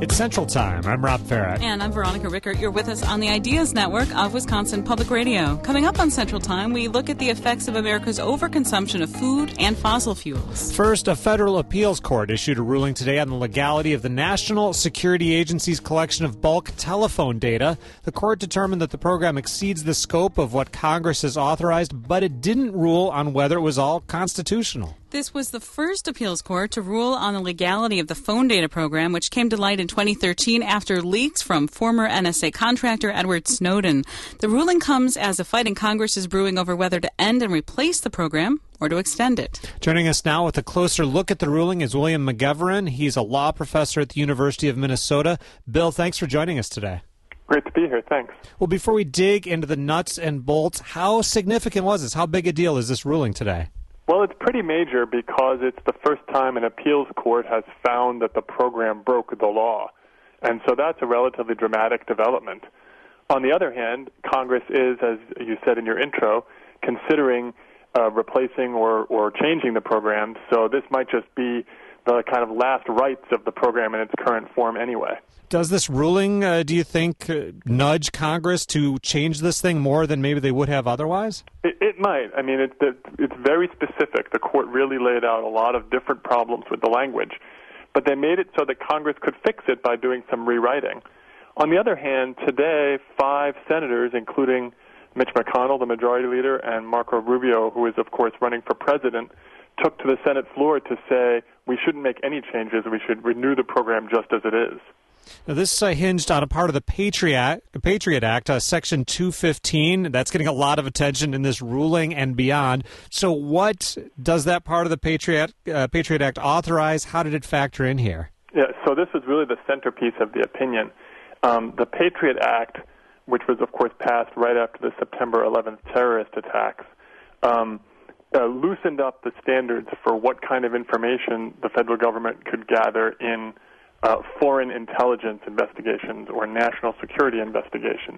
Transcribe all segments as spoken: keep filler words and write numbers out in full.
It's Central Time. I'm Rob Farrett. And I'm Veronica Rickert. You're with us on the Ideas Network of Wisconsin Public Radio. Coming up on Central Time, we look at the effects of America's overconsumption of food and fossil fuels. First, a federal appeals court issued a ruling today on the legality of the National Security Agency's collection of bulk telephone data. The court determined that the program exceeds the scope of what Congress has authorized, but it didn't rule on whether it was all constitutional. This was the first appeals court to rule on the legality of the phone data program, which came to light in twenty thirteen after leaks from former N S A contractor Edward Snowden. The ruling comes as a fight in Congress is brewing over whether to end and replace the program or to extend it. Joining us now with a closer look at the ruling is William McGivern. He's a law professor at the University of Minnesota. Bill, thanks for joining us today. Great to be here. Thanks. Well, before we dig into the nuts and bolts, how significant was this? How big a deal is this ruling today? Well, it's pretty major because it's the first time an appeals court has found that the program broke the law. And so that's a relatively dramatic development. On the other hand, Congress is, as you said in your intro, considering uh, replacing or, or changing the program. So this might just be the kind of last rites of the program in its current form anyway. Does this ruling, uh, do you think, uh, nudge Congress to change this thing more than maybe they would have otherwise? It, it might. I mean, it, it, it's very specific. The court really laid out a lot of different problems with the language, but they made it so that Congress could fix it by doing some rewriting. On the other hand, today, five senators, including Mitch McConnell, the majority leader, and Marco Rubio, who is, of course, running for president, took to the Senate floor to say we shouldn't make any changes. We should renew the program just as it is. Now, this uh, hinged on a part of the Patriot Act, Patriot Act uh, Section two fifteen. That's getting a lot of attention in this ruling and beyond. So what does that part of the Patriot, uh, Patriot Act authorize? How did it factor in here? Yeah, so this was really the centerpiece of the opinion. Um, the Patriot Act, which was, of course, passed right after the September eleventh terrorist attacks, um, uh, loosened up the standards for what kind of information the federal government could gather in Uh, foreign intelligence investigations or national security investigations.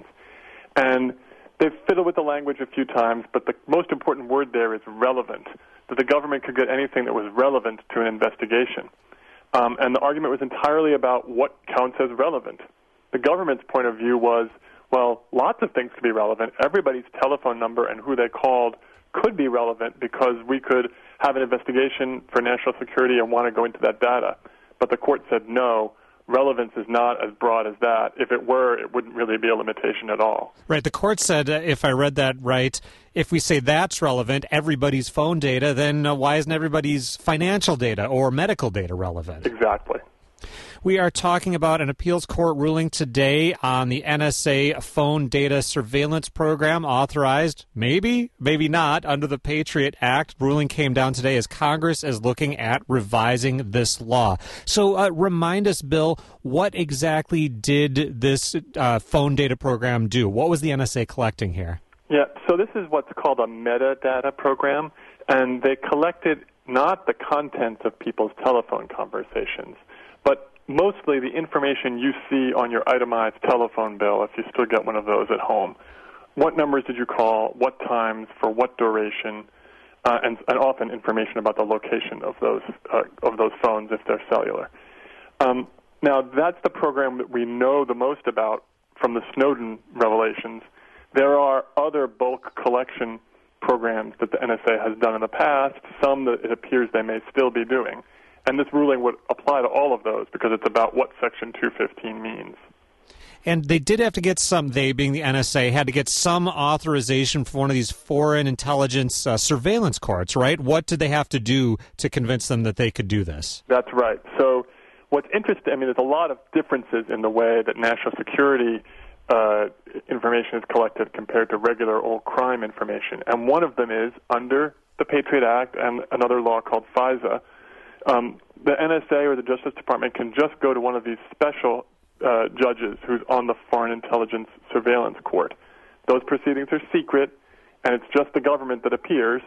And they've fiddled with the language a few times, but the most important word there is relevant, that the government could get anything that was relevant to an investigation. Um, and the argument was entirely about what counts as relevant. The government's point of view was, well, lots of things could be relevant. Everybody's telephone number and who they called could be relevant because we could have an investigation for national security and want to go into that data. But the court said, no, relevance is not as broad as that. If it were, it wouldn't really be a limitation at all. Right. The court said, uh, if I read that right, if we say that's relevant, everybody's phone data, then uh, why isn't everybody's financial data or medical data relevant? Exactly. We are talking about an appeals court ruling today on the N S A phone data surveillance program authorized, maybe, maybe not, under the Patriot Act. Ruling came down today as Congress is looking at revising this law. So uh, remind us, Bill, what exactly did this uh, phone data program do? What was the N S A collecting here? Yeah, so this is what's called a metadata program, and they collected not the contents of people's telephone conversations, but mostly the information you see on your itemized telephone bill, if you still get one of those at home. What numbers did you call, what times, for what duration, uh, and, and often information about the location of those uh, of those phones if they're cellular. Um, now, that's the program that we know the most about from the Snowden revelations. There are other bulk collection programs that the N S A has done in the past, some that it appears they may still be doing. And this ruling would apply to all of those because it's about what Section two fifteen means. And they did have to get some, they being the N S A, had to get some authorization for one of these foreign intelligence uh, surveillance courts, right? What did they have to do to convince them that they could do this? That's right. So what's interesting, I mean, there's a lot of differences in the way that national security uh, information is collected compared to regular old crime information. And one of them is under the Patriot Act and another law called FISA, Um, the N S A or the Justice Department can just go to one of these special uh, judges who's on the Foreign Intelligence Surveillance Court. Those proceedings are secret, and it's just the government that appears.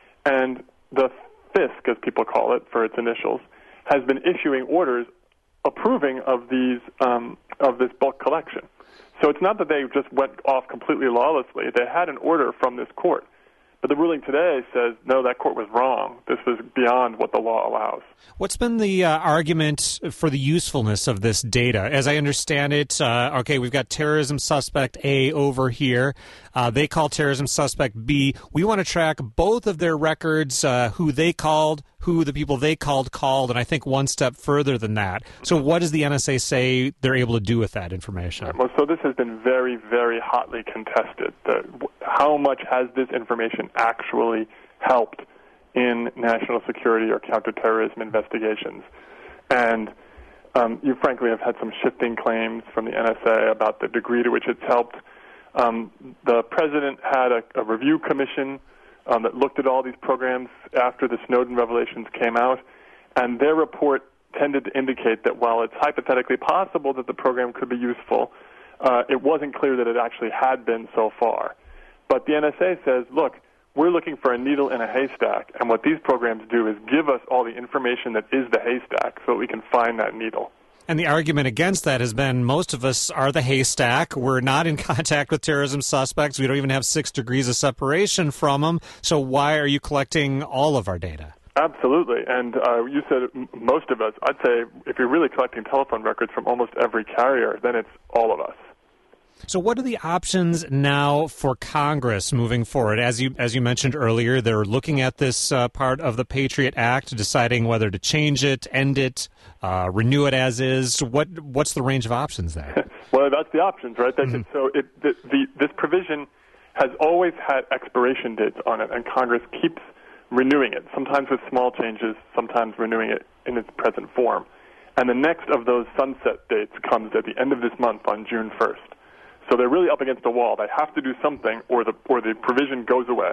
And the FISC, as people call it for its initials, has been issuing orders approving of these um, of this bulk collection. So it's not that they just went off completely lawlessly. They had an order from this court. But the ruling today says, no, that court was wrong. This was beyond what the law allows. What's been the uh, argument for the usefulness of this data? As I understand it, uh, okay, we've got terrorism suspect A over here. Uh, they call terrorism suspect B. We want to track both of their records, uh, who they called, who the people they called called, and I think one step further than that. So what does the N S A say they're able to do with that information? Well, so this has been very, very hotly contested. The, how much has this information actually helped in national security or counterterrorism investigations? And um, you frankly have had some shifting claims from the N S A about the degree to which it's helped. Um, the president had a, a review commission um, that looked at all these programs after the Snowden revelations came out, and their report tended to indicate that while it's hypothetically possible that the program could be useful, uh, it wasn't clear that it actually had been so far. But the N S A says, look, we're looking for a needle in a haystack, and what these programs do is give us all the information that is the haystack so that we can find that needle. And the argument against that has been most of us are the haystack. We're not in contact with terrorism suspects. We don't even have six degrees of separation from them. So why are you collecting all of our data? Absolutely. And uh, you said most of us. I'd say if you're really collecting telephone records from almost every carrier, then it's all of us. So what are the options now for Congress moving forward? As you as you mentioned earlier, they're looking at this uh, part of the Patriot Act, deciding whether to change it, end it, uh, renew it as is. What What's the range of options there? Well, that's the options, right? That's mm-hmm. it. So it, the, the, this provision has always had expiration dates on it, and Congress keeps renewing it, sometimes with small changes, sometimes renewing it in its present form. And the next of those sunset dates comes at the end of this month on June first. So they're really up against a wall. They have to do something, or the or the provision goes away.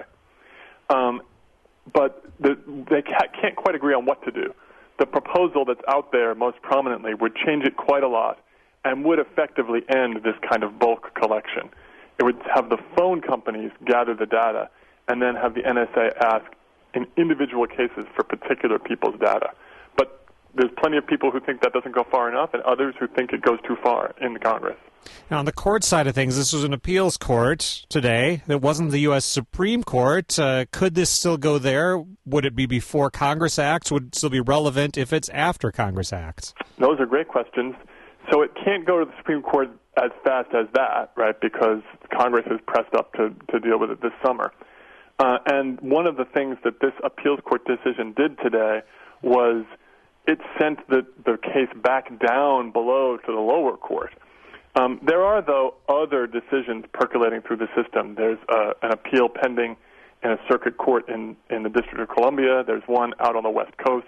Um, but the, they can't, can't quite agree on what to do. The proposal that's out there most prominently would change it quite a lot and would effectively end this kind of bulk collection. It would have the phone companies gather the data and then have the N S A ask in individual cases for particular people's data. But there's plenty of people who think that doesn't go far enough and others who think it goes too far in the Congress. Now, on the court side of things, this was an appeals court today. It wasn't the U S Supreme Court. Uh, could this still go there? Would it be before Congress acts? Would it still be relevant if it's after Congress acts? Those are great questions. So it can't go to the Supreme Court as fast as that, right, because Congress is pressed up to, to deal with it this summer. Uh, and one of the things that this appeals court decision did today was it sent the, the case back down below to the lower court. Um, there are, though, other decisions percolating through the system. There's uh, an appeal pending in a circuit court in, in the District of Columbia. There's one out on the West Coast.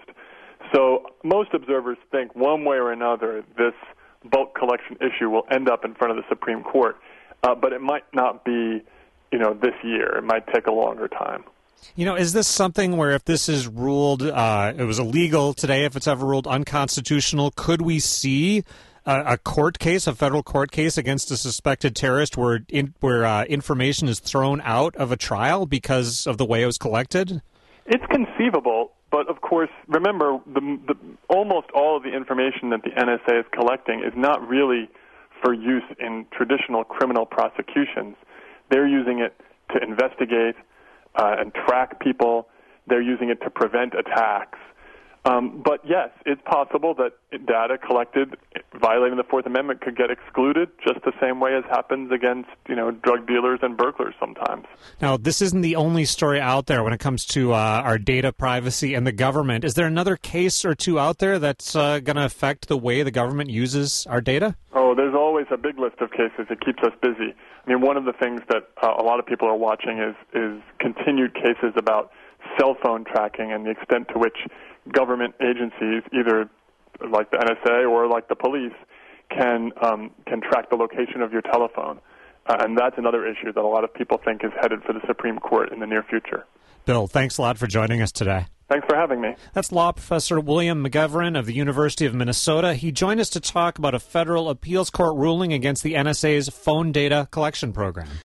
So most observers think one way or another this bulk collection issue will end up in front of the Supreme Court, uh, but it might not be, you know, this year. It might take a longer time. You know, is this something where if this is ruled, uh, it was illegal today, if it's ever ruled unconstitutional, could we see a, a court case, a federal court case against a suspected terrorist where in, where uh, information is thrown out of a trial because of the way it was collected? It's conceivable, but of course, remember, the, the, almost all of the information that the N S A is collecting is not really for use in traditional criminal prosecutions. They're using it to investigate uh, and track people. They're using it to prevent attacks. Um, but yes, it's possible that data collected violating the Fourth Amendment could get excluded just the same way as happens against, you know, drug dealers and burglars sometimes. Now, this isn't the only story out there when it comes to uh, our data privacy and the government. Is there another case or two out there that's uh, going to affect the way the government uses our data? Oh, there's always a big list of cases. It keeps us busy. I mean, one of the things that uh, a lot of people are watching is, is continued cases about cell phone tracking and the extent to which government agencies, either like the N S A or like the police, can um, can track the location of your telephone. Uh, and that's another issue that a lot of people think is headed for the Supreme Court in the near future. Bill, thanks a lot for joining us today. Thanks for having me. That's law professor William McGivern of the University of Minnesota. He joined us to talk about a federal appeals court ruling against the N S A's phone data collection program.